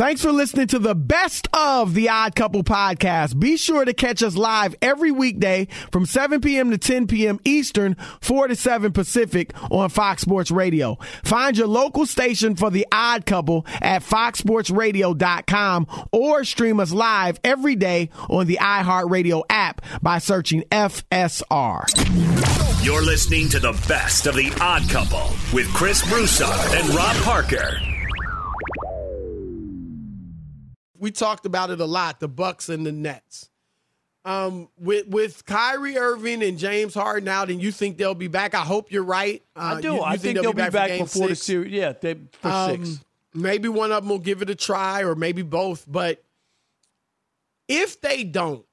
Thanks for listening to the best of the Odd Couple podcast. Be sure to catch us live every weekday from 7 p.m. to 10 p.m. Eastern, 4 to 7 Pacific on Fox Sports Radio. Find your local station for the Odd Couple at foxsportsradio.com or stream us live every day on the iHeartRadio app by searching FSR. You're listening to the best of the Odd Couple with Chris Broussard and Rob Parker. We talked about it a lot, the Bucks and the Nets. With Kyrie Irving and James Harden out, and you think they'll be back? I hope you're right. I do. I think they'll be back before the series. Yeah, for 6. Maybe one of them will give it a try, or maybe both. But if they don't,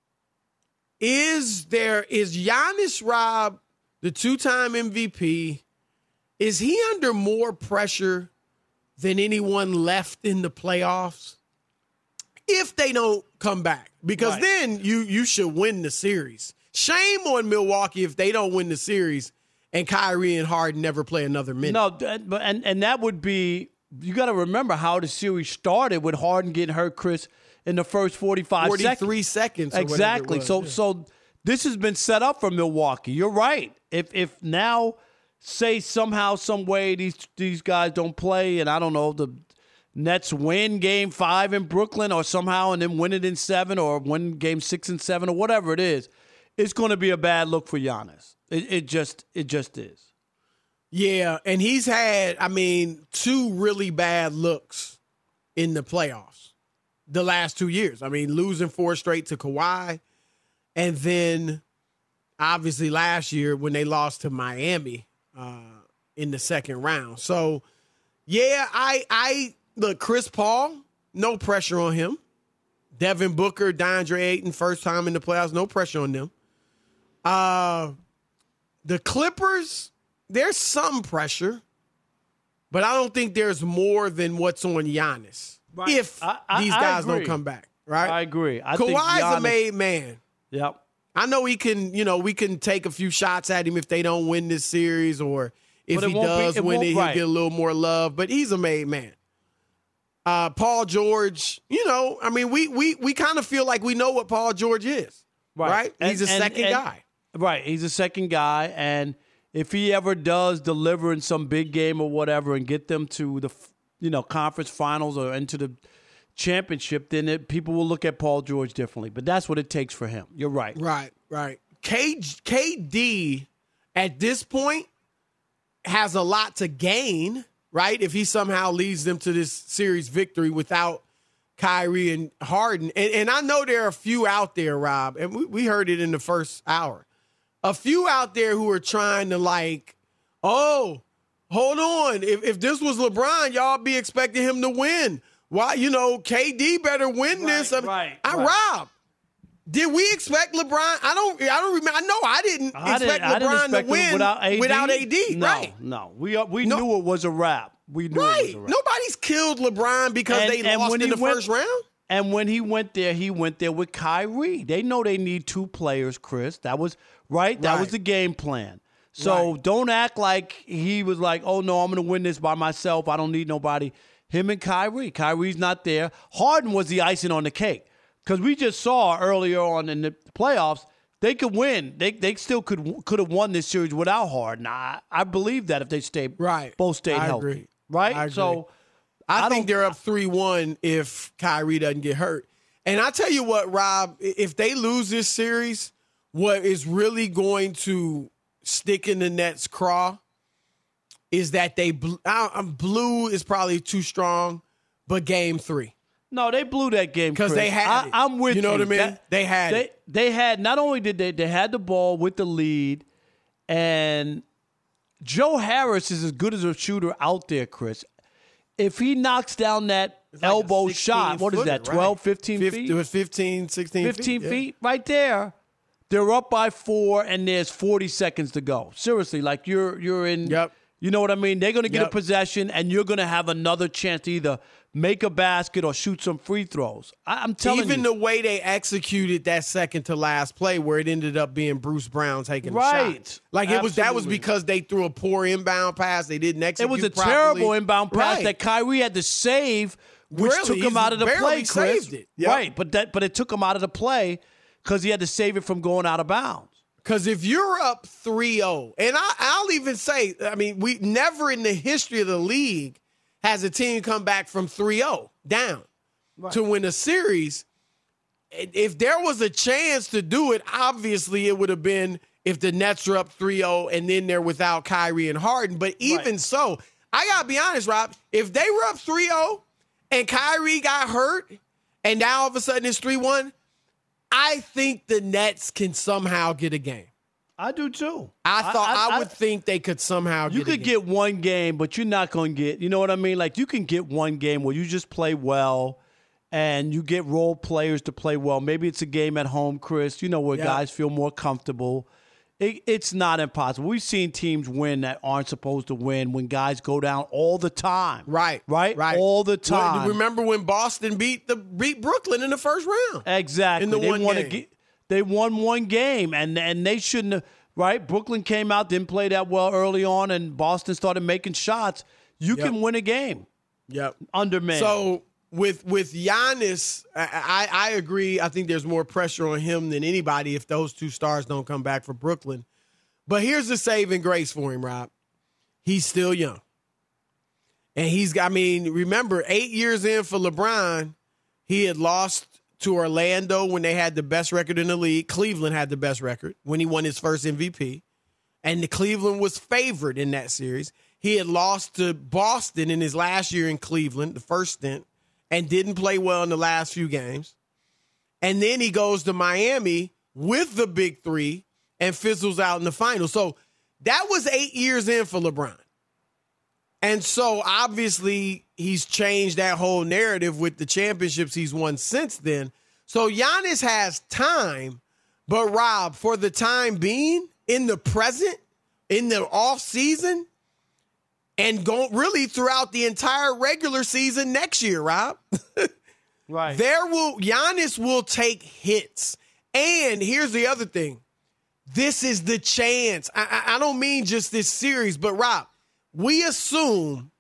is Giannis, Rob, the 2-time MVP, is he under more pressure than anyone left in the playoffs? If they don't come back, because then you should win the series. Shame on Milwaukee if they don't win the series and Kyrie and Harden never play another minute. No, but and that would be, you got to remember how the series started with Harden getting hurt, Chris, in the first 43 seconds. Exactly. So this has been set up for Milwaukee. You're right. If now, say somehow, some way these guys don't play, and I don't know, the Nets win Game 5 in Brooklyn or somehow and then win it in 7 or win Game 6 and 7 or whatever it is, it's going to be a bad look for Giannis. It just is. Yeah, and he's had, 2 really bad looks in the playoffs the last 2 years. Losing 4 straight to Kawhi, and then obviously last year when they lost to Miami in the second round. So, yeah, Look, Chris Paul, no pressure on him. Devin Booker, DeAndre Ayton, first time in the playoffs, no pressure on them. The Clippers, there's some pressure, but I don't think there's more than what's on Giannis if these guys don't come back, right? I agree. Kawhi's a made man. Yep. I know we can take a few shots at him if they don't win this series, or if he does win it, he'll get a little more love, but he's a made man. Paul George, we kind of feel like we know what Paul George is, right? He's a second guy. Right, he's a second guy, and if he ever does deliver in some big game or whatever and get them to the conference finals or into the championship, then people will look at Paul George differently. But that's what it takes for him. You're right. Right. KD, at this point, has a lot to gain, right? If he somehow leads them to this series victory without Kyrie and Harden. And I know there are a few out there, Rob, and we heard it in the first hour. A few out there who are trying to hold on. If this was LeBron, y'all be expecting him to win. Why, KD better win this. Rob, did we expect LeBron? I don't remember. I know I didn't expect LeBron to win without AD. No. We knew it was a wrap. We knew it was a wrap. Nobody's killed LeBron because they lost in the first round. And when he went there with Kyrie. They know they need 2 players, Chris. That was right. That was the game plan. So don't act like he was like, oh, no, I'm going to win this by myself. I don't need nobody. Him and Kyrie. Kyrie's not there. Harden was the icing on the cake. Because we just saw earlier on in the playoffs, they could win. They still could have won this series without Harden. I believe that if they both stayed healthy. Agree. Right? I agree. So I think they're up 3-1 if Kyrie doesn't get hurt. And I tell you what, Rob, if they lose this series, what is really going to stick in the Nets' craw is that blew is probably too strong, but Game 3. No, they blew that game because they had it. I'm with you. You know what I mean? They had it. They had, not only did they had the ball with the lead, and Joe Harris is as good as a shooter out there, Chris. If he knocks down that elbow shot, what is that, 12, 15 feet? It was 15, 16 feet. 15 feet right there. They're up by 4, and there's 40 seconds to go. Seriously, like you're in. Yep. You know what I mean? They're going to get a possession, and you're going to have another chance to either make a basket or shoot some free throws. I'm telling you. Even the way they executed that second to last play where it ended up being Bruce Brown taking the shot. Like that was because they threw a poor inbound pass. They didn't execute properly. It was a properly. terrible inbound pass that Kyrie had to save which Really? took him He's out of the barely play, Chris. saved it. Yep. Right, but it took him out of the play because he had to save it from going out of bounds. Because if you're up 3-0, and I'll even say, I mean, we never in the history of the league has a team come back from 3-0 down to win a series. If there was a chance to do it, obviously it would have been if the Nets are up 3-0 and then they're without Kyrie and Harden. But even so, I got to be honest, Rob, if they were up 3-0 and Kyrie got hurt and now all of a sudden it's 3-1, I think the Nets can somehow get a game. I do too. I would think they could somehow get a game. You could get one game, but you're not going to get, you know what I mean? Like you can get one game where you just play well and you get role players to play well. Maybe it's a game at home, Chris, where guys feel more comfortable. It's not impossible. We've seen teams win that aren't supposed to win when guys go down all the time. Right. All the time. Remember when Boston beat Brooklyn in the first round? Exactly. In the one game. They won one game, and they shouldn't have. Right? Brooklyn came out, didn't play that well early on, and Boston started making shots. You can win a game. Yep. Undermanned. So with Giannis, I agree. I think there's more pressure on him than anybody if those two stars don't come back for Brooklyn. But here's the saving grace for him, Rob. He's still young. And remember, 8 years in for LeBron, he had lost to Orlando when they had the best record in the league. Cleveland had the best record when he won his first MVP. And the Cleveland was favored in that series. He had lost to Boston in his last year in Cleveland, the first stint, and didn't play well in the last few games. And then he goes to Miami with the big three and fizzles out in the finals. So that was 8 years in for LeBron. And so obviously he's changed that whole narrative with the championships he's won since then. So Giannis has time, but Rob, for the time being, in the present, in the off season, and really throughout the entire regular season next year, Rob. Right. Giannis will take hits. And here's the other thing. This is the chance. I don't mean just this series, but Rob, we assume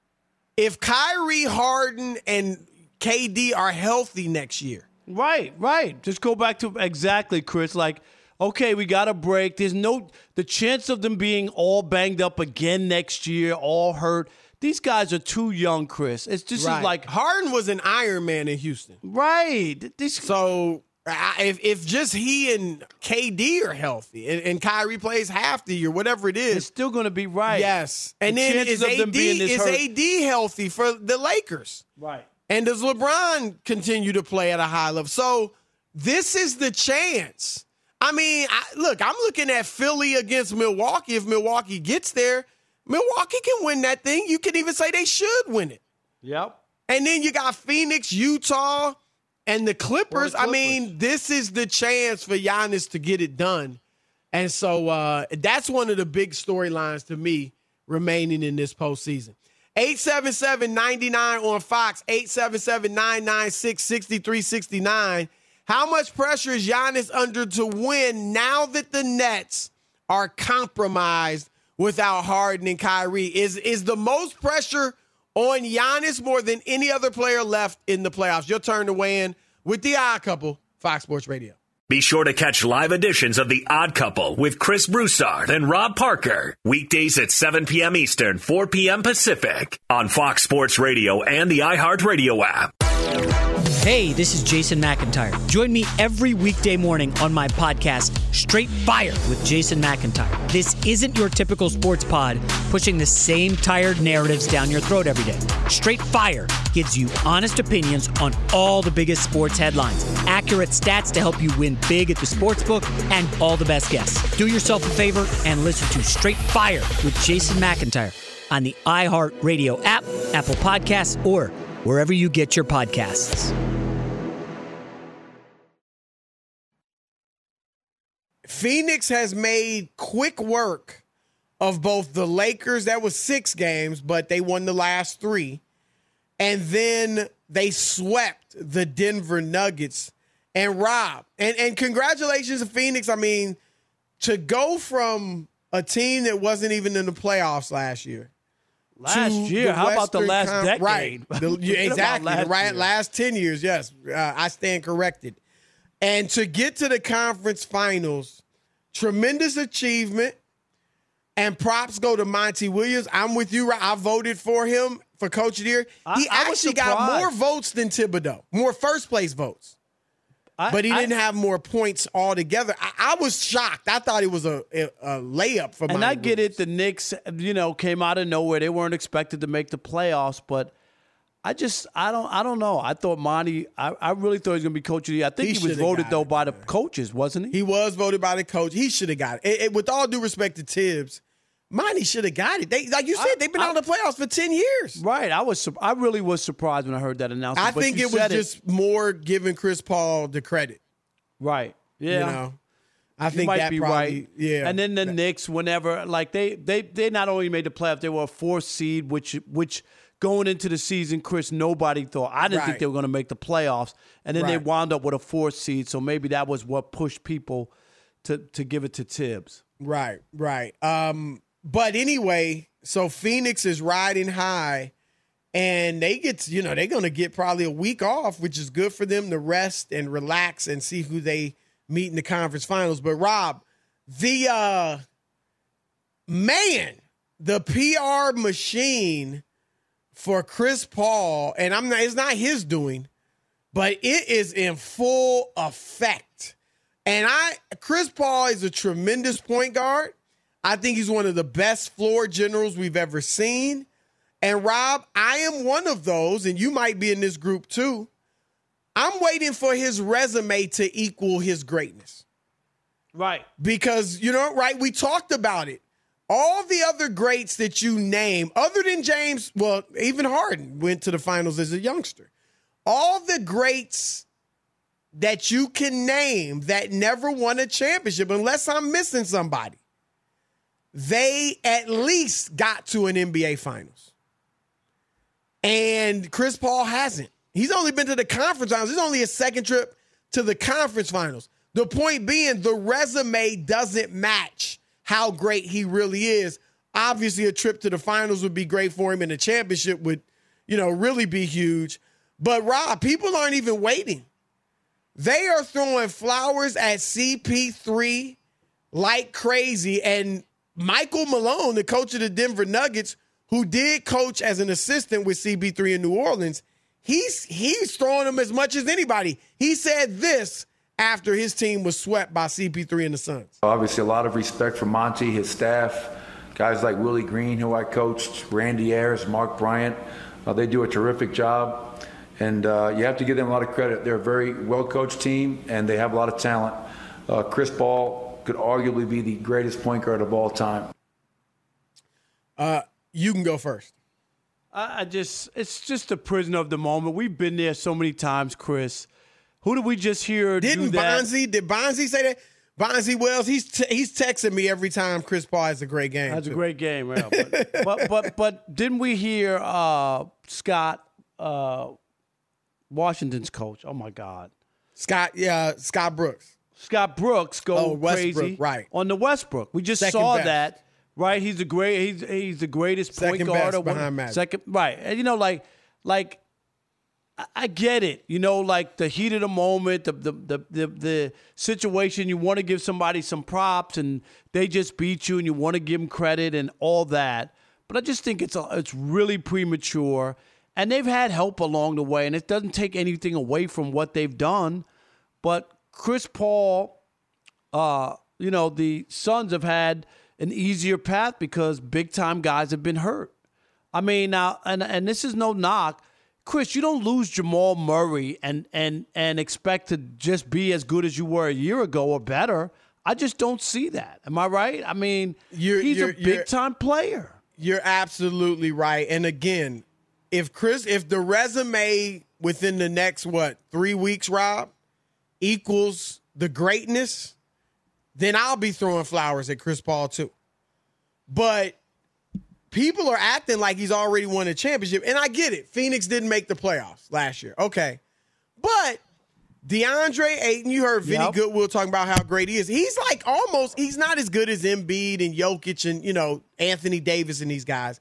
if Kyrie, Harden, and KD are healthy next year. Right. Just go back to exactly, Chris. Like, okay, we got a break. There's the chance of them being all banged up again next year, all hurt. These guys are too young, Chris. Is like Harden was an Iron Man in Houston. Right. So if just he and KD are healthy and Kyrie plays half the year, whatever it is, it's still going to be right. Yes. And then is AD healthy for the Lakers? Right. And does LeBron continue to play at a high level? So this is the chance. I mean, I'm looking at Philly against Milwaukee. If Milwaukee gets there, Milwaukee can win that thing. You can even say they should win it. Yep. And then you got Phoenix, Utah, and the Clippers. I mean, this is the chance for Giannis to get it done. And so that's one of the big storylines to me remaining in this postseason. 877-99 on Fox, 877-996-6369. How much pressure is Giannis under to win now that the Nets are compromised without Harden and Kyrie? Is the most pressure on Giannis more than any other player left in the playoffs? Your turn to weigh in with The Odd Couple, Fox Sports Radio. Be sure to catch live editions of The Odd Couple with Chris Broussard and Rob Parker. Weekdays at 7 p.m. Eastern, 4 p.m. Pacific on Fox Sports Radio and the iHeartRadio app. Hey, this is Jason McIntyre. Join me every weekday morning on my podcast, Straight Fire with Jason McIntyre. This isn't your typical sports pod pushing the same tired narratives down your throat every day. Straight Fire gives you honest opinions on all the biggest sports headlines, accurate stats to help you win big at the sportsbook, and all the best guests. Do yourself a favor and listen to Straight Fire with Jason McIntyre on the iHeartRadio app, Apple Podcasts, or wherever you get your podcasts. Phoenix has made quick work of both the Lakers. That was 6 games, but they won the last 3. And then they swept the Denver Nuggets. And Rob, and congratulations to Phoenix. I mean, to go from a team that wasn't even in the playoffs last year Last year? How about the last decade? Right. Exactly. Last 10 years, yes. I stand corrected. And to get to the conference finals, tremendous achievement. And props go to Monty Williams. I'm with you. I voted for him for Coach of the Year. He actually got more votes than Thibodeau, more first-place votes. But he didn't have more points altogether. I was shocked. I thought it was a layup for Monty And I get Williams. it. The Knicks, came out of nowhere. They weren't expected to make the playoffs, but I don't know. I thought Monty, I really thought he was going to be Coach of the Year. I think he was voted, though, by the coaches, wasn't he? He was voted by the coach. He should have got it. With all due respect to Tibbs, Monty should have got it. Like you said, they've been out of the playoffs for 10 years. Right. I really was surprised when I heard that announcement. I think it was just more giving Chris Paul the credit. Right. Yeah. I think might that be probably, right. Yeah. And then the Knicks, whenever, like they not only made the playoffs, they were a 4th seed, which going into the season, Chris, nobody thought. I didn't think they were going to make the playoffs. And then they wound up with a 4th seed, so maybe that was what pushed people to give it to Tibbs. Right. But anyway, so Phoenix is riding high, and they get, they're going to get probably a week off, which is good for them to rest and relax and see who they meet in the conference finals. But Rob, the PR machine for Chris Paul, and it's not his doing, but it is in full effect. And Chris Paul is a tremendous point guard. I think he's one of the best floor generals we've ever seen. And Rob, I am one of those, and you might be in this group too. I'm waiting for his resume to equal his greatness. Right. Because, we talked about it. All the other greats that you name, other than James, well, even Harden went to the finals as a youngster. All the greats that you can name that never won a championship, unless I'm missing somebody, they at least got to an NBA Finals. And Chris Paul hasn't. He's only been to the conference finals. It's only his second trip to the conference finals. The point being, the resume doesn't match how great he really is. Obviously, a trip to the finals would be great for him, and a championship would, really be huge. But, Rob, people aren't even waiting. They are throwing flowers at CP3 like crazy, and Michael Malone, the coach of the Denver Nuggets, who did coach as an assistant with CP3 in New Orleans, he's throwing them as much as anybody. He said this after his team was swept by CP3 and the Suns. Obviously, a lot of respect for Monty, his staff, guys like Willie Green, who I coached, Randy Ayers, Mark Bryant. They do a terrific job, and you have to give them a lot of credit. They're a very well-coached team, and they have a lot of talent. Chris Paul could arguably be the greatest point guard of all time. You can go first. It's just a prisoner of the moment. We've been there so many times, Chris. Who did we just hear do that? Did Bonzi say that? Bonzi Wells, he's texting me every time Chris Paul has a great game. That's a great game, yeah. But didn't we hear Scott, Washington's coach? Oh my God, Scott Brooks. Scott Brooks go crazy on the Westbrook. We just saw that, right? He's the greatest point guard behind Magic. Second, right? And like I get it. Like the heat of the moment, the situation. You want to give somebody some props, and they just beat you, and you want to give them credit and all that. But I just think it's really premature, and they've had help along the way, and it doesn't take anything away from what they've done, but Chris Paul, the Suns have had an easier path because big-time guys have been hurt. I mean, now, and this is no knock. Chris, you don't lose Jamal Murray and expect to just be as good as you were a year ago or better. I just don't see that. Am I right? I mean, he's a big-time player. You're absolutely right. And again, if the resume within the next, 3 weeks, Rob, equals the greatness, then I'll be throwing flowers at Chris Paul too. But people are acting like he's already won a championship, and I get it. Phoenix didn't make the playoffs last year. Okay. But DeAndre Ayton, you heard Vinny Goodwill talking about how great he is. He's he's not as good as Embiid and Jokic and, Anthony Davis and these guys.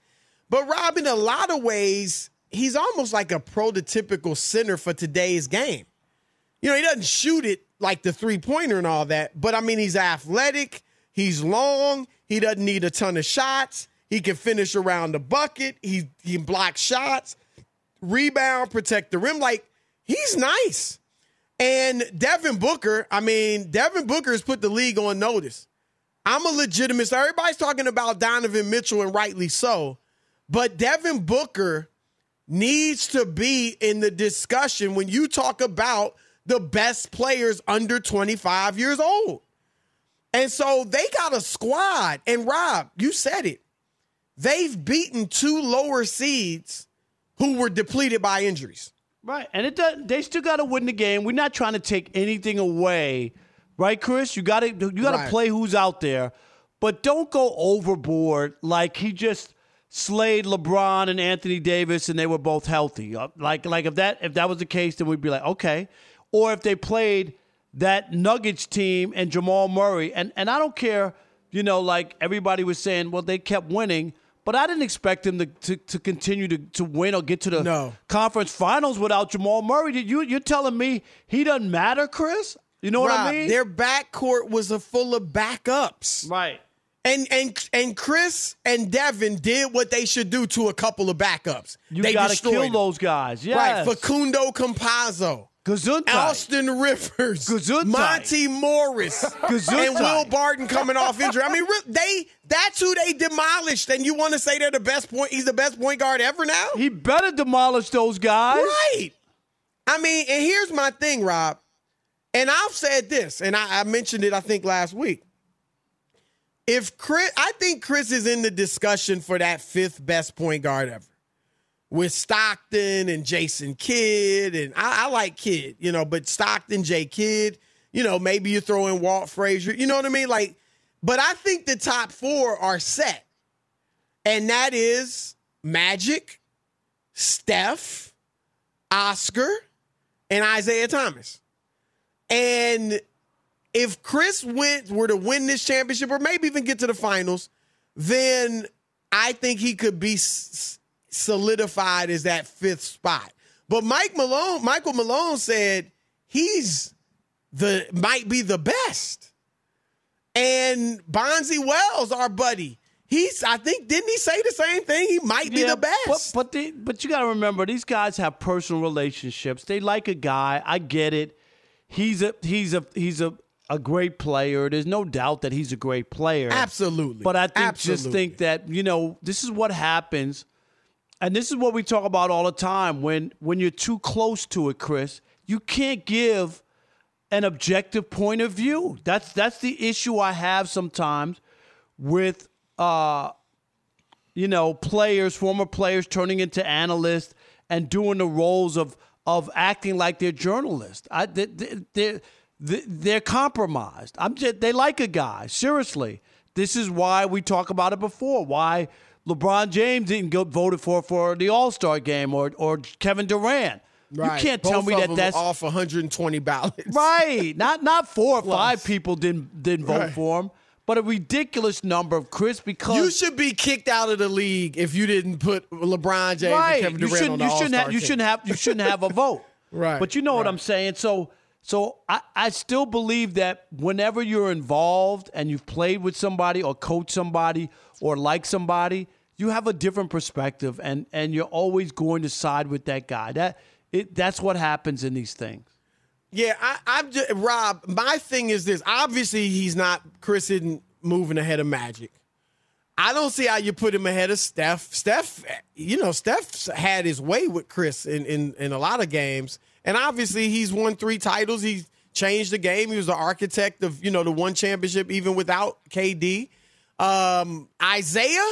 But Rob, in a lot of ways, he's almost like a prototypical center for today's game. You know, he doesn't shoot it like the three-pointer and all that, but, I mean, he's athletic, he's long, he doesn't need a ton of shots, he can finish around the bucket, he can block shots, rebound, protect the rim. Like, he's nice. And Devin Booker has put the league on notice. I'm a legitimate star. Everybody's talking about Donovan Mitchell, and rightly so, but Devin Booker needs to be in the discussion when you talk about the best players under 25 years old. And so they got a squad. And Rob, you said it. They've beaten 2 lower seeds who were depleted by injuries. Right. And they still got to win the game. We're not trying to take anything away. Right, Chris? You got to play who's out there. But don't go overboard like he just slayed LeBron and Anthony Davis and they were both healthy. Like if that was the case, then we'd be like, okay. Or if they played that Nuggets team and Jamal Murray, and I don't care, you know, like everybody was saying, well, they kept winning, but I didn't expect them to continue to win or get to the conference finals without Jamal Murray. You're telling me he doesn't matter, Chris? You know what I mean? Their backcourt was full of backups. Right. And Chris and Devin did what they should do to a couple of backups. They got to kill those guys. Yes. Right. Facundo Campazzo. Gesundheit. Austin Rivers. Gesundheit. Monty Morris. Gesundheit. And Will Barton coming off injury. I mean, that's who they demolished. And you want to say he's the best point guard ever now? He better demolish those guys. Right. I mean, and here's my thing, Rob. And I've said this, and I mentioned it, I think, last week. I think Chris is in the discussion for that 5th best point guard ever. With Stockton and Jason Kidd, and I like Kidd, you know, but Stockton, Jay Kidd, you know, maybe you throw in Walt Frazier, you know what I mean? Like, but I think the top 4 are set. And that is Magic, Steph, Oscar, and Isaiah Thomas. And if Chris were to win this championship or maybe even get to the finals, then I think he could be solidified as that 5th spot. But Michael Malone said he's might be the best. And Bonzi Wells, our buddy, didn't he say the same thing? He might be the best. But you got to remember, these guys have personal relationships. They like a guy. I get it. He's a great player. There's no doubt that he's a great player. Absolutely. But I think that, you know, this is what happens. And this is what we talk about all the time. When you're too close to it, Chris, you can't give an objective point of view. That's the issue I have sometimes with former players turning into analysts and doing the roles of acting like they're journalists. They're compromised. They like a guy. Seriously. This is why we talk about it before. Why LeBron James didn't get voted for the All-Star game or Kevin Durant. Right. You can't tell me that's off 120 ballots. Right. Not 4 or 5 people didn't vote for him, but a ridiculous number of Chris because you should be kicked out of the league if you didn't put LeBron James and Kevin Durant on the All-Star team. You shouldn't have a vote. Right. But you know what I'm saying. So I still believe that whenever you're involved and you've played with somebody or coached somebody or like somebody, you have a different perspective and you're always going to side with that guy. That's what happens in these things. Yeah, I'm just, Rob, my thing is this. Obviously, Chris isn't moving ahead of Magic. I don't see how you put him ahead of Steph. Steph had his way with Chris in a lot of games. And obviously, he's won 3 titles. He's changed the game. He was the architect of, the one championship even without KD. Isaiah,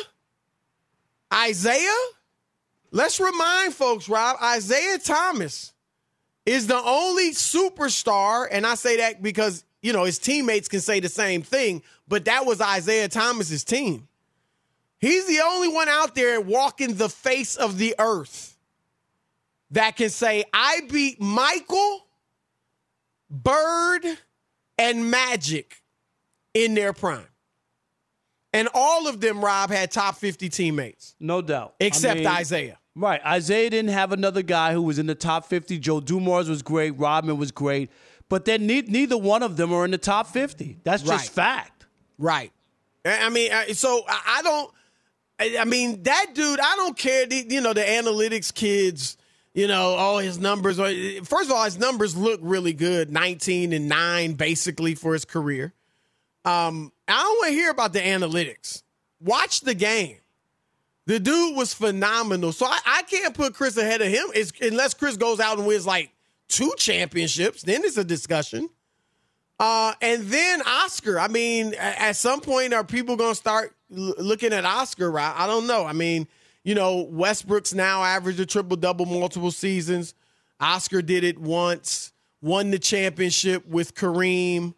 let's remind folks, Rob, Isaiah Thomas is the only superstar, and I say that because, his teammates can say the same thing, but that was Isaiah Thomas's team. He's the only one out there walking the face of the earth that can say, I beat Michael, Bird, and Magic in their prime. And all of them, Rob, had top 50 teammates. No doubt. Except Isaiah. Right. Isaiah didn't have another guy who was in the top 50. Joe Dumars was great. Rodman was great. But then neither one of them are in the top 50. That's just fact. Right. I mean, so I don't – I mean, that dude, I don't care. The analytics kids, his numbers. First of all, his numbers look really good, 19-9 basically for his career. I don't want to hear about the analytics. Watch the game. The dude was phenomenal. So I can't put Chris ahead of him unless Chris goes out and wins like 2 championships. Then it's a discussion. And then Oscar. I mean, at some point, are people going to start looking at Oscar, right? I don't know. I mean, Westbrook's now averaged a triple-double multiple seasons. Oscar did it once, won the championship with Kareem.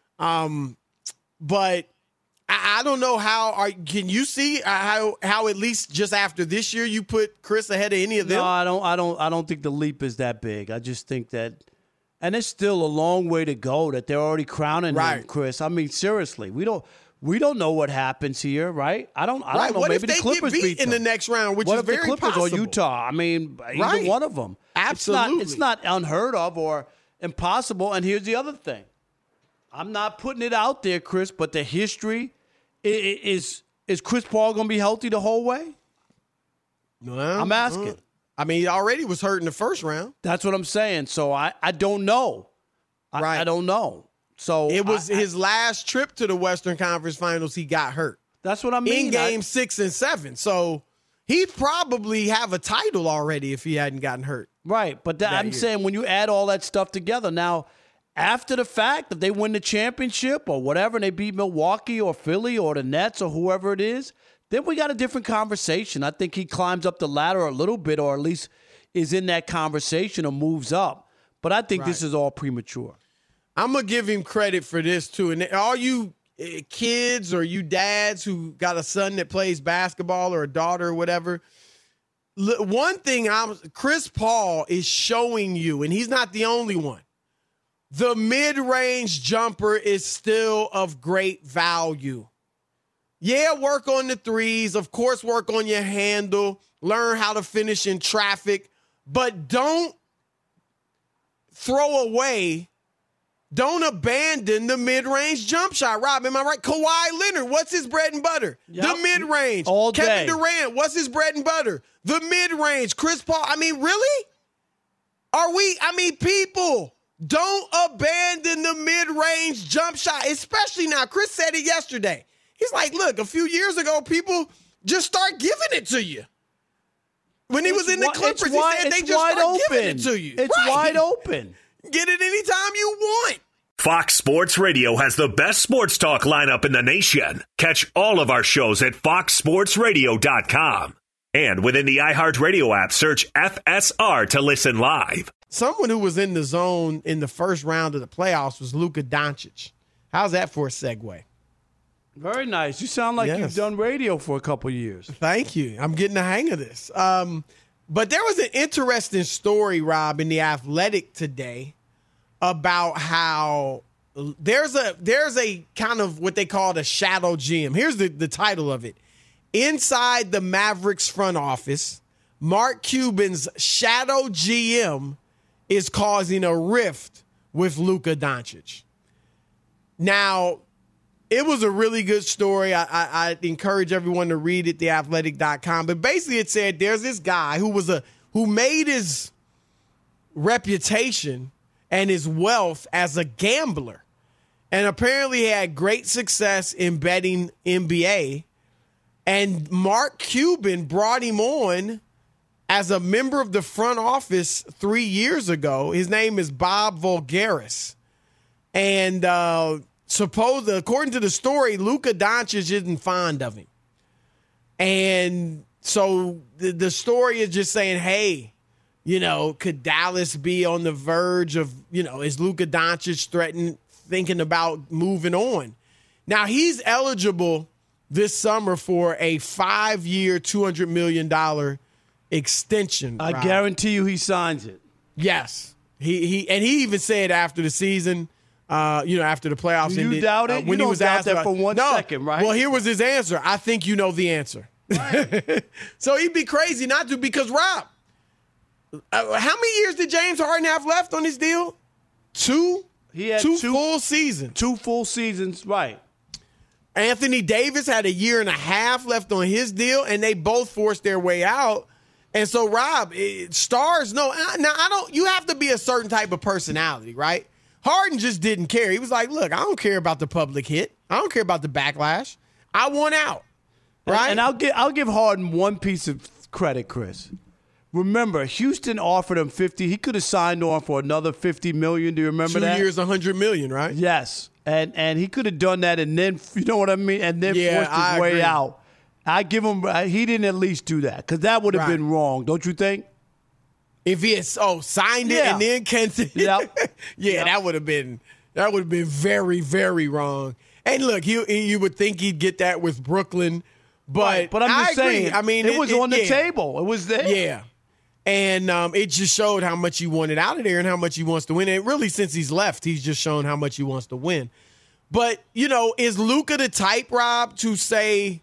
But I don't know can you see how at least just after this year you put Chris ahead of any of them? No, I don't think the leap is that big. I just think that, and it's still a long way to go that they're already crowning him, Chris. I mean, seriously, we don't know what happens here, right? I don't know. What Maybe if the Clippers get beat in the next round, which is very possible. What if the Clippers or Utah? I mean, either one of them. Absolutely. It's not unheard of or impossible. And here's the other thing. I'm not putting it out there, Chris, but the history is Chris Paul going to be healthy the whole way? Well, I'm asking. I mean, he already was hurt in the first round. That's what I'm saying. So I don't know. I don't know. So it was his last trip to the Western Conference Finals. He got hurt. That's what I mean. In game 6 and 7. So he'd probably have a title already if he hadn't gotten hurt. Right. But I'm saying when you add all that stuff together, now after the fact, if they win the championship or whatever, and they beat Milwaukee or Philly or the Nets or whoever it is, then we got a different conversation. I think he climbs up the ladder a little bit, or at least is in that conversation or moves up. But I think this is all premature. I'm going to give him credit for this, too. And all you kids or you dads who got a son that plays basketball or a daughter or whatever, one thing Chris Paul is showing you, and he's not the only one, the mid-range jumper is still of great value. Yeah, work on the threes. Of course, work on your handle. Learn how to finish in traffic. But don't throw away, don't abandon the mid-range jump shot. Rob, am I right? Kawhi Leonard, what's his bread and butter? Yep. The mid-range. All day. Kevin Durant, what's his bread and butter? The mid-range. Chris Paul. I mean, really? People, don't abandon the mid-range jump shot, especially now. Chris said it yesterday. He's like, look, a few years ago, people just start giving it to you. When he was in the Clippers, he said they just start giving it to you. It's wide open. Get it anytime you want. Fox Sports Radio has the best sports talk lineup in the nation. Catch all of our shows at foxsportsradio.com. And within the iHeartRadio app, search FSR to listen live. Someone who was in the zone in the first round of the playoffs was Luka Doncic. How's that for a segue? Very nice. You sound like you've done radio for a couple years. Thank you. I'm getting the hang of this. But there was an interesting story, Rob, in The Athletic today about how there's a kind of what they call a shadow GM. Here's the title of it. Inside the Mavericks front office, Mark Cuban's shadow GM is causing a rift with Luka Doncic. Now, it was a really good story. I encourage everyone to read it, theathletic.com. But basically it said there's this guy who made his reputation and his wealth as a gambler. And apparently he had great success in betting NBA. And Mark Cuban brought him on as a member of the front office 3 years ago. His name is Bob Voulgaris. And according to the story, Luka Doncic isn't fond of him. And so the story is just saying, hey, could Dallas be on the verge of, is Luka Doncic thinking about moving on? Now, he's eligible this summer for a 5-year, $200 million extension. I guarantee you he signs it. Yes. He even said after the season, After the playoffs You ended. doubt it? When You he don't was doubt asked that about, for one second, right? Well, here was his answer. I think you know the answer. Right. So he'd be crazy not to, because Rob, how many years did James Harden have left on his deal? Two? He had two full seasons. 2 full seasons, right. Anthony Davis had a year and a half left on his deal, and they both forced their way out. And so, Rob, stars, no. Now, you have to be a certain type of personality, right? Harden just didn't care. He was like, look, I don't care about the public hit. I don't care about the backlash. I want out, right? And I'll give Harden one piece of credit, Chris. Remember, Houston offered him 50. He could have signed on for another $50 million. Do you remember 2 that? 2 years, $100 million, right? Yes. And he could have done that and then, you know what I mean? And then forced his way out. I give him, he didn't at least do that, because that would have been wrong, don't you think? If he had signed it and then Kenton, that would have been very, very wrong. And look, you would think he'd get that with Brooklyn, but I'm just saying. I mean, it was on the table. It was there. Yeah, and it just showed how much he wanted out of there and how much he wants to win. And really, since he's left, he's just shown how much he wants to win. But is Luka the type, Rob, to say,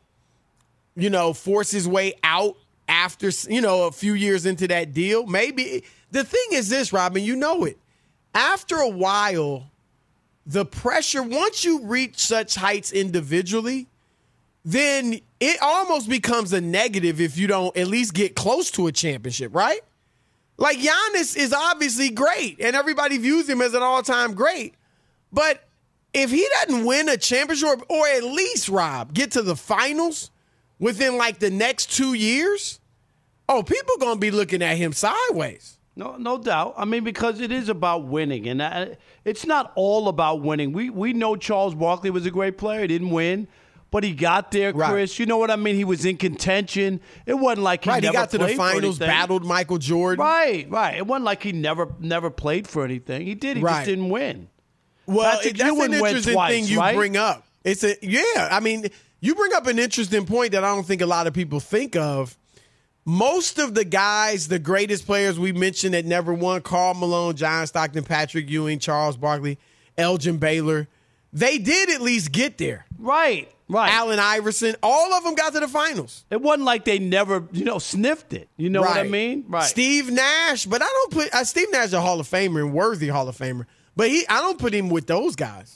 force his way out after, a few years into that deal? Maybe. The thing is this, Robin, you know it. After a while, the pressure, once you reach such heights individually, then it almost becomes a negative if you don't at least get close to a championship, right? Like, Giannis is obviously great, and everybody views him as an all-time great. But if he doesn't win a championship, or at least, Rob, get to the finals within, like, the next 2 years, people going to be looking at him sideways. No doubt. I mean, because it is about winning, and it's not all about winning. We know Charles Barkley was a great player. He didn't win, but he got there, Chris. Right. You know what I mean? He was in contention. It wasn't like he never got to the played finals, for anything. battled Michael Jordan. Right. It wasn't like he never played for anything. He did. He just didn't win. Well, that's an interesting thing you bring up. I mean, you bring up an interesting point that I don't think a lot of people think of. Most of the guys, the greatest players we mentioned that never won, Karl Malone, John Stockton, Patrick Ewing, Charles Barkley, Elgin Baylor, they did at least get there. Right. Allen Iverson, all of them got to the finals. It wasn't like they never, sniffed it. You know what I mean? Right. Steve Nash, but I don't put Steve Nash a Hall of Famer and worthy Hall of Famer, but I don't put him with those guys.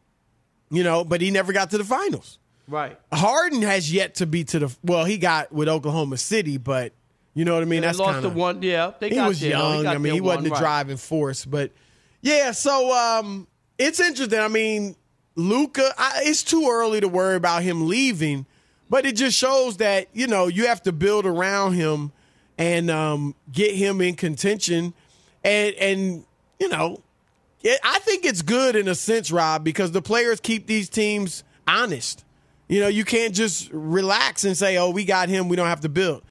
But he never got to the finals. Right. Harden has yet to be he got with Oklahoma City, but you know what I mean? That's kind of one. Yeah, he was young. I mean, he wasn't the driving force, but yeah. So it's interesting. I mean, Luka, it's too early to worry about him leaving, but it just shows that you have to build around him and get him in contention, and I think it's good in a sense, Rob, because the players keep these teams honest. You can't just relax and say, we got him, we don't have to build.